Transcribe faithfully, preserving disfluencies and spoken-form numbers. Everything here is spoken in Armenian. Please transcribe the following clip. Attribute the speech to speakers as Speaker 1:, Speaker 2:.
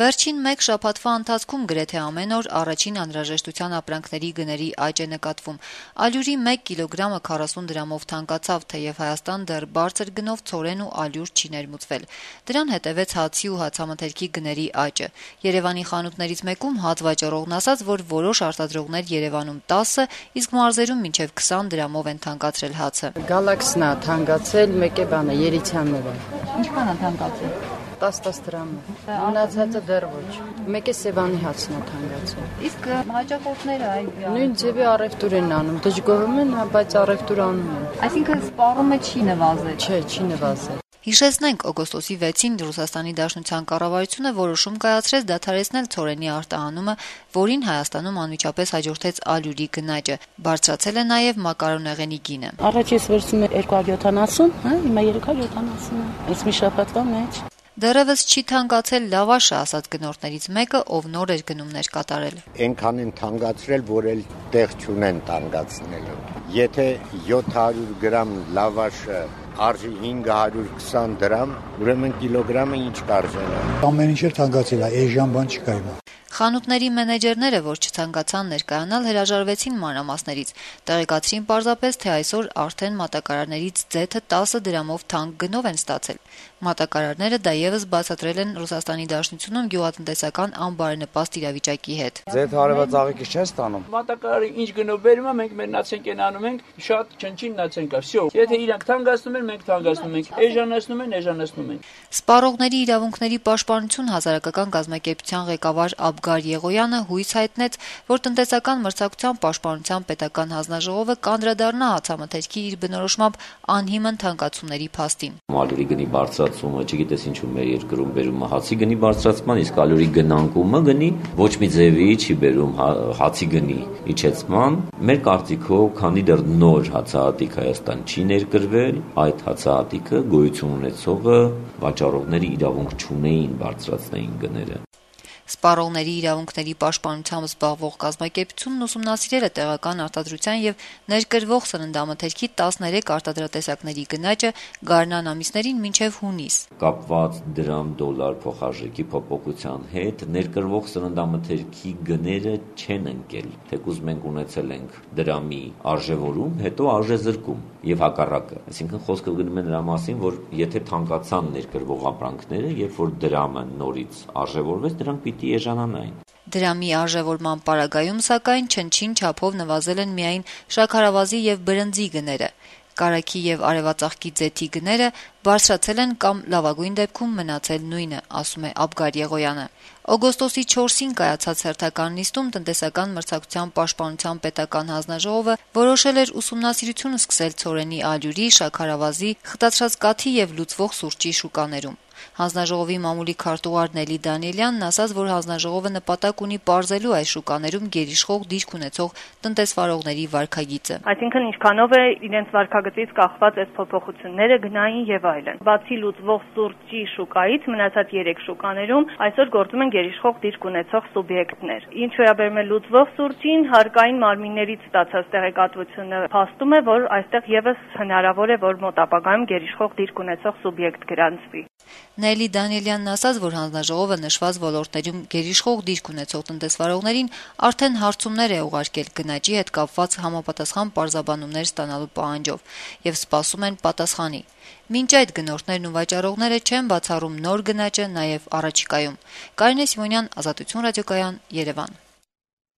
Speaker 1: Վերջին մեկ շաբաթվա ընթացքում գրեթե ամեն օր առաջին անհրաժեշտության ապրանքների գների աճ է նկատվում։ Ալյուրի մեկ կիլոգրամը քառասուն դրամով թանկացավ, թեև Հայաստան դեռ բարձր գնով ցորեն ու ալյուր չի ներմուծվել։ Դրան հետևեց հացի ու հացամթերքի գների աճը։ Երևանի խանութներից մեկում հաց վաճառողն ասաց, որ որոշ արտադրողներ Երևանում տասը, իսկ մարզերում մինչև քսան դրամով են թանկացրել հացը։
Speaker 2: Գալաքսն է թանկացել, մեկ է բանը Երիցյանները։
Speaker 1: Ինչքան է թանկացել։
Speaker 2: տասը դրամ։ Մնացածը դեռ ոչ։ Մեկ է Սևանի հացն է թանկացել։
Speaker 1: Իսկ հաճախորդները այ
Speaker 2: նույն ձևի առևտուր են անում, դժգոհում են, բայց առևտուր անում են։
Speaker 1: Այսինքն սպառումը չի նվազել։
Speaker 2: Չէ, չի նվազել։
Speaker 1: Հիշեցնենք, օգոստոսի վեցին Ռուսաստանի Դաշնության կառավարությունը որոշում կայացրեց դադարեցնել ցորենի արտահանումը, որին Հայաստանում անմիջապես հաջորդեց ալյուրի գնաճը։ Բարձրացել է նաև մակարոնեղենի գինը։
Speaker 3: Առաջ ես վերցնում եմ երկու հարյուր յոթանասուն, հա, հիմա երեք հարյուր յոթանասուն։ Այս մի շաբաթվա մեջ
Speaker 1: Դեռևս չի թանկացել լավաշը, ասաց գնորդներից մեկը, ով նոր էր գնումներ կատարել։
Speaker 4: Այնքան են թանկացրել, որ էլ տեղ չունեն թանկացնելու։ Եթե յոթ հարյուր գրամ լավաշը արժի հինգ հարյուր քսան դրամ, ուրեմն կիլոգրամը ինչ կարժենա։
Speaker 5: Ամեն ինչ թանկացել է, այժմ բան չկա հիմա։
Speaker 1: Խանութների մենեջերները, որ չցանկացան ներկայանալ, հրաժարվեցին մանրամասներից։ Տեղեկացրին պարզապես, թե այսօր արդեն մատակարարներից ձեթը տասը դրամով թանկ գնով են ստացել։ Մատակարարները դա ևս բացատրել են Ռուսաստանի Դաշնությունում գյուղատնտեսական անբարենպաստ իրավիճակի հետ։
Speaker 6: Ձեթ հարևած աղիքի չեն ստանում։
Speaker 7: Մատակարարը ինչ գնով բերում է, մենք մեր նացենք են անում ենք, շատ չնչին նացենք է, վсё։ Եթե իրանք թանկացնում են, մենք թանկացնում ենք, էժանացնում են, էժանացնում ենք։
Speaker 1: Սպառողների իրավունքների պաշտպանություն հասարակական կազմակերպության ղեկավար Աբգար Եղոյանը հույս հայտնեց, որ տնտեսական մրցակցության պաշտպանության պետական հանձնաժողովը կանդրադառնա հացամթերքի իր բնորոշմամբ անհիմն թանկացումների փաստին։
Speaker 8: Ալյուրի գնի բարձրացումը, չգիտես ինչու մեր երկրում բերում է հացի գնի բարձրացման, իսկ ալյուրի գնանկումը գնի ոչ մի ձևի չի բերում հացի գնի իջեցման։ Մեր կարծիքով, քանի դեռ նոր հացահատիկ Հայաստան չի ներկրվել, այդ հացահատիկը գոյություն ունեցողը վաճառողների իրավունք չունեին բարձրացնեին գները։
Speaker 1: Սպառողների իրավունքների պաշտպանությամբ զբաղվող կազմակերպությունն ուսումնասիրել է տեղական արտադրության եւ ներկրվող սննդամթերքի տասներեք արտադրատեսակների գնաճը գարնան ամիսներին մինչեւ հունիս։
Speaker 8: Կապված դրամ-դոլար փոխարժեքի փոփոխության հետ ներկրվող սննդամթերքի գները չեն ընկել, թեկուզ մենք ունեցել ենք դրամի արժևորում, հետո արժեզրկում եւ հակառակը։ Այսինքն խոսքը գնում է նրա մասին, որ եթե թանկացան ներկրվող ապրանքները, երբ որ դրամը նորից արժևորվեց, դրանք պիտի էժանանային։
Speaker 1: Դրամի արժևորման պարագայում, սակայն, չնչին չափով նվազել են միայն շաքարավազի եւ բրնձի գները։ Կարագի եւ արևածաղկի ձեթի գները բարձրացել են կամ լավագույն դեպքում մնացել նույնը, ասում է Աբգար Եղոյանը։ Օգոստոսի չորսին կայացած հերթական նիստում տնտեսական մրցակցության պաշտպանության պետական հանձնաժողովը որոշել էր ուսումնասիրություն սկսել ցորենի ալյուրի, շաքարավազի, խտացրած կաթի եւ լուծվող սուրճի շուկաներում։ Հանձնաժողովի մամուլի քարտուղար Նելի Դանիելյանն ասաց, որ հանձնաժողովը նպատակ ունի պարզելու այս շուկաներում գերիշխող դիրք ունեցող տնտեսվարողների վարքագիծը։
Speaker 9: Այսինքն ինչքանով է իրենց վարքագծից կախված այս փոփոխությունները գնային եւ այլն։ Բացի լուծվող սուրճի շուկայից մնացած երեք շուկաներում այսօր գործում են գերիշխող դիրք ունեցող սուբյեկտներ։ Ինչ վերաբերում է լուծվող սուրճին, հարկային մարմիններից ստացած տեղեկատվությունը փաստում է, որ այստեղ եւս հնարավոր է, որ մոտ ապագայում գերիշխող դիրք ունեցող սուբյեկտ գրանցվի։
Speaker 1: Նելի Դանիելյանն ասաց, որ հանձնաժողովը նշված ոլորտներում գերիշխող դիրք ունեցող տնտեսվարողներին արդեն հարցումներ է ուղարկել գնաճի հետ կապված համապատասխան պարզաբանումներ ստանալու պահանջով եւ սպասում են պատասխանի։ Մինչ այդ գնորդներն ու վաճառողները չեն բացառում նոր գնաճը նաեւ առաջիկայում։ Կարինե Սիմոնյան, Ազատություն ռադիոկայան, Երևան։